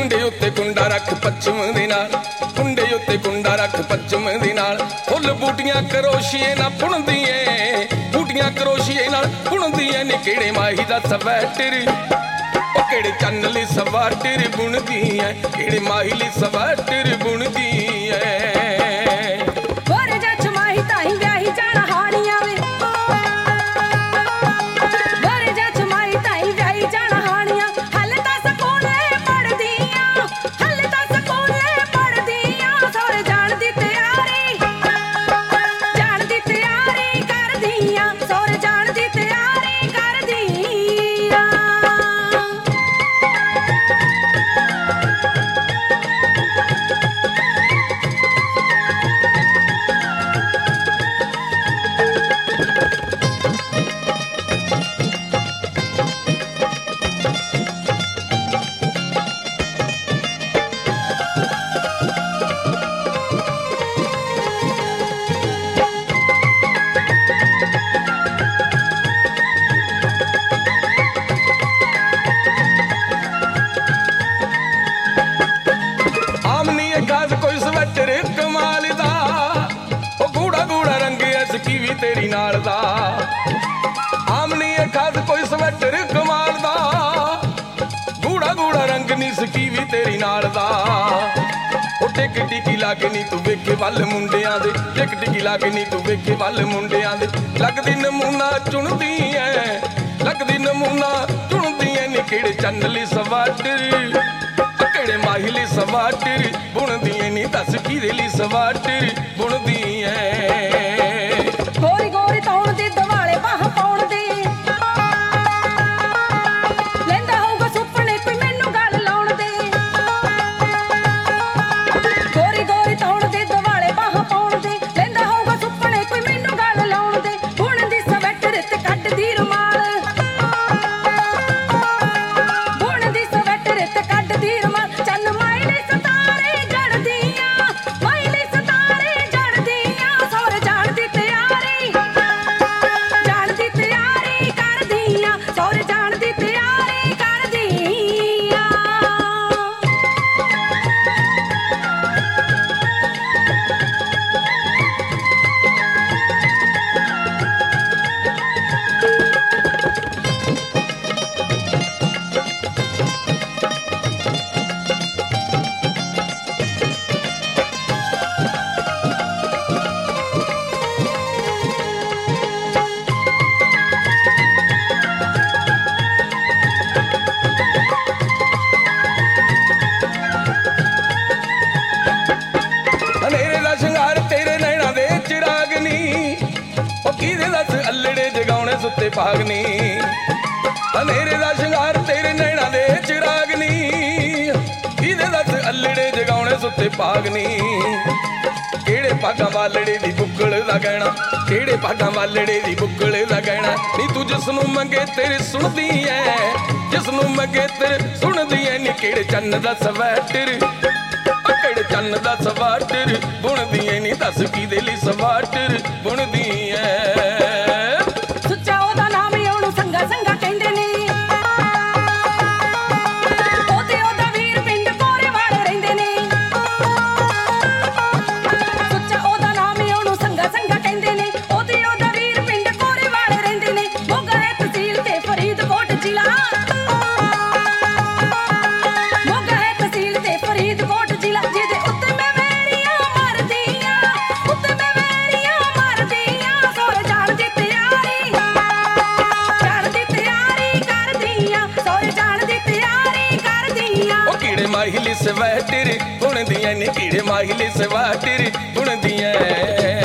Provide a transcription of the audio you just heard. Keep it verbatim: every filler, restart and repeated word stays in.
कुंडे उत्ते कुंडा रख पच्छम दे नाल, कुंडे उत्ते कुंडा रख पच्छम दे नाल। फुल बूटियां करोशिए ना बुणदीए, बूटियां करोशिए नाल बुणदीए नी किहड़े माही दा स्वैटर, ओ किहड़े चन्न लई स्वैटर बुणदी ऐ, किहड़े माही लई स्वैटर बुणदी ऐ। गोरे जच माही ताई व्याही जाना हानिया वे, गोरे जच माही ताई व्याही जाना हानिया। हले तां स्कूले पढ़दियां, हले तां स्कूले पढ़दियां। सौरे जाण दी तैयारी, जाण दी तैयारी करदियां, सौरे जाण दी तैयारी करदियां। आमनी ए खास कोई स्वैटर कमाल दा, ओ गूड़ा गूड़ा रंग ऐस की भी तेरी नाल दा। आमनी ए खास कोई स्वैटर कमाल दा, गूड़ा गूड़ा रंग नी सकी भी तेरी नाल दा। ओ टिक टिकी लागे नी तू वेखे वल मुंडियां दे, टिक टिकी लागे नी तू वेखे वल मुंडियां दे। लगदी नमूना चुनदी ऐ, लगदी नमूना चुनदी ऐ नी किहड़े चन्न लई स्वैटर, किहड़े माही लई स्वैटर बुणदी ऐ नी दस किहदे लई स्वैटर बुणदी ऐ। गोरी गोरी तौण दे दवाले बाह पाउण दे, लैंदा होऊगा सुपने कोई मैनू गल लाउण दे। गोरी गोरी तौण दे दवाले बाह पाउण दे, लैंदा होऊगा सुपने कोई मैनू गल लाउण दे। बुणदी स्वैटर ते कड्डदी रुमाल, बुणदी स्वैटर ते कड्डदी रुमाल। चन्न माई लई सितारे जड़दियां, माई लई सितारे जड़दियां। सौरे जाण दी तैयारी, जाण दी तैयारी करदियां, सौरे जाण दी तैयारी करदियां। ਹਨੇਰੇ ਦਾ ਸ਼ਿੰਗਾਰ ਤੇਰੇ ਨੈਣਾ ਦੇ ਚਿਰਾਗਨੀ, ਉਹ ਕਿਹਦੇ ਦਸ ਅੱਲੜੇ ਜਗਾਉਣੇ ਸੁੱਤੇ ਭਾਗਨੀ। ਹਨੇਰੇ ਦਾ ਸ਼ਿੰਗਾਰ ਤੇਰੇ ਨੈਣਾ ਦੇ ਚਿਰਾਗਨੀ, ਕਿਹਦੇ ਦਸ ਅੱਲੜੇ ਜਗਾਉਣੇ ਸੁੱਤੇ ਭਾਗਨੀ। ਕਿਹੜੇ ਭਾਗਾਂ ਵਾਲੜੇ ਦੀ ਬੁੱਕਲ ਦਾ ਗਹਿਣਾ, ਕਿਹੜੇ ਭਾਗਾਂ ਵਾਲੜੇ ਦੀ ਬੁੱਕਲ ਦਾ ਗਹਿਣਾ। ਨੀ ਤੂੰ ਜਿਸ ਨੂੰ ਮੰਗੇ ਤੇਰੇ ਸੁਣਦੀ ਐ, ਜਿਸ ਨੂੰ ਮੰਗੇ ਤੇਰੇ ਸੁਣਦੀ ਐ ਨੀ ਕਿਹੜੇ ਚੰਨ ਦਾ ਸਵੈਟਰ, ਕਿਹੜੇ ਚੰਨ ਦਾ ਸਵੈਟਰ ਬੁਣਦੀ ਐ ਨੀ ਦੱਸ ਕਿਹਦੇ ਲਈ ਸਵੈਟਰ ਬੁਣਦੀ ਐ। ਸੁੱਚਾ ਉਹਦਾ ਨਾਮ ਉਹਨੂੰ ਸੰਗਾ ਸੰਗਾ ਕਹਿੰਦੇ ਨੇ, ਉਹਦੇ ਉਹਦਾ ਵੀਰ ਪਿੰਡ ਕੋਰੇ ਵਾਲੇ ਰਹਿੰਦੇ ਨੇ। ਸੁੱਚਾ ਉਹਦਾ ਨਾਮ ਉਹਨੂੰ ਸੰਗਾ ਸੰਗਾ ਕਹਿੰਦੇ ਨੇ, ਉਹਦੇ ਉਹਦਾ ਵੀਰ ਪਿੰਡ ਕੋਰੇ ਵਾਲੇ ਰਹਿੰਦੇ ਨੇ। ਮੋਗਾ ਹੈ ਤਹਿਸੀਲ ਤੇ ਫਰੀਦਕੋਟ ਜ਼ਿਲ੍ਹਾ, ਮੋਗਾ ਹੈ ਤਹਿਸੀਲ ਤੇ ਫਰੀਦਕੋਟ ਜ਼ਿਲ੍ਹਾ। ਜਿਹਦੇ ਉੱਤੇ ਮੈਂ ਵੈਰੀਆਂ ਮਰਦੀਆਂ, ਉੱਤੇ ਮੈਂ ਵੈਰੀਆਂ ਮਰਦੀਆਂ। ਸੌਰੇ ਜਾਣ ਦੀ ਤੈयारी, ਜਾਣ ਦੀ ਤਿਆਰੀ ਕਰਦੀਆਂ, ਸੌਰੇ ਜਾਣ ਦੀ ਤਿਆਰੀ ਕਰਦੀਆਂ। ਉਹ ਕਿਹੜੇ ਮਾਹੀ ਲਈ ਸਵੈਟਰ ਬੁਣਦੀ ਐ ਨੀ ਕਿਹੜੇ ਮਾਹੀ ਲਈ ਸਵੈਟਰ ਬੁਣਦੀ ਐ।